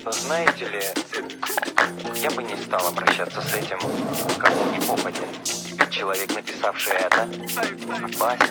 Знаете ли, я бы не стал обращаться с этим, кому ни попадя. Ведь человек, написавший это, опасен.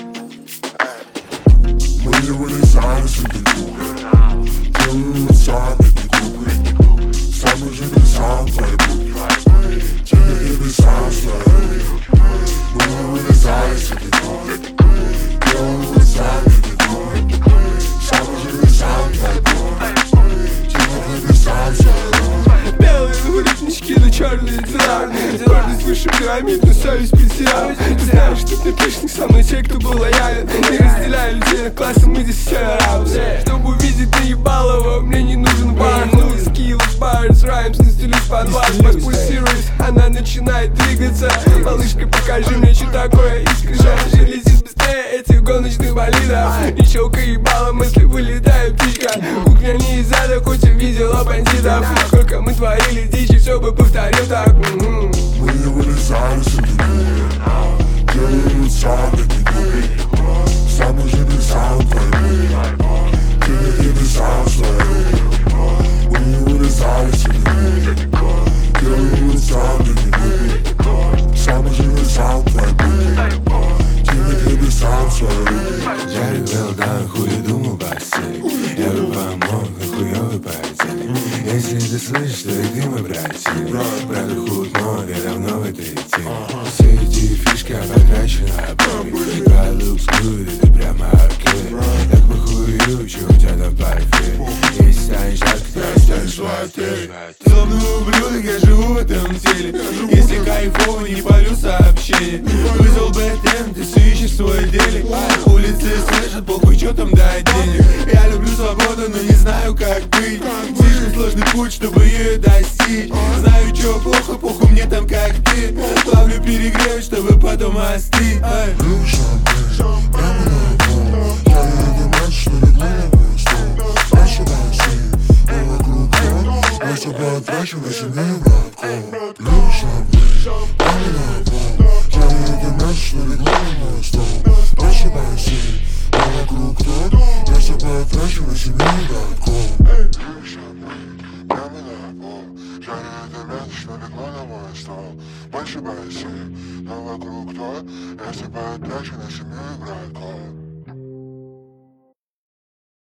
Мы не вылезаем с этой кухни, делаю сами эти круги. Сами же не сам твои будни, тебе не сам свои. Мы не вылезаем с этой кухни, делаю сами эти круги. Сами же не сам твои будни, тебе не сам свои. Белые воротнички на черные динарные, гордость выше пирамид, но совесть потерял. Ты знаешь, что ты точно со мной те, кто был лоялен. Не разделяю людей на классы, мы здесь все равны. Чтобы увидеть наебалого, мне не нужен бар. Ну и скилл, барс, раймс, не стелюсь под вас. Пульсирует, она начинает двигаться. Малышка, покажи мне, что такое искажа. Летит быстрее этих гоночных болидов. И щелка ебала, мысли вылетают птичка. Кухня не из ада, хоть и видела бандитов. Сколько мы творили дичи, все бы повторил так. Мы не вылезаем с этой кухни, делают сами эти круги. Сами же не сам твои будни, тебе не сам свои. Мы не вылезаем с этой кухни, делают сами эти круги. Сами же не сам твои будни, тебе не сам свои. Я ревел, да, хуй думал бассейн. Я бы помог, но хуёвый партий. Если ты слышишь, то и ты мой братья. Правда худ, но я давно в этой теме. Все эти фишки потрачены на обои. God looks good, это прямо окей. Так похую, чё у тебя там парфюм. Если станешь жарко, то останешь в отеле. Словно ублюдок, я живу в этом теле. Если кайфово, не полю сообщение. Вызвал БТМ, ты сыщешь свой делик. Улицы слышат, похуй, чё там дать денег. Я люблю свободу, но не знаю, как быть. Слишком сложный путь, чтобы ее достичь. Знаю, чё плохо, похуй мне там, как ты. Плавлю перегрев, чтобы потом остыть. Потрачивайся, не братко. Любишь обмыть, прямо на пол. Я еду мясо, что реклама на стол. Просыпайся, а вокруг кто? Если потрачивайся, не братко. Любишь обмыть, прямо на пол. Я еду мясо, что реклама на стол. Просыпайся, а вокруг кто? Если потрачивайся, не братко.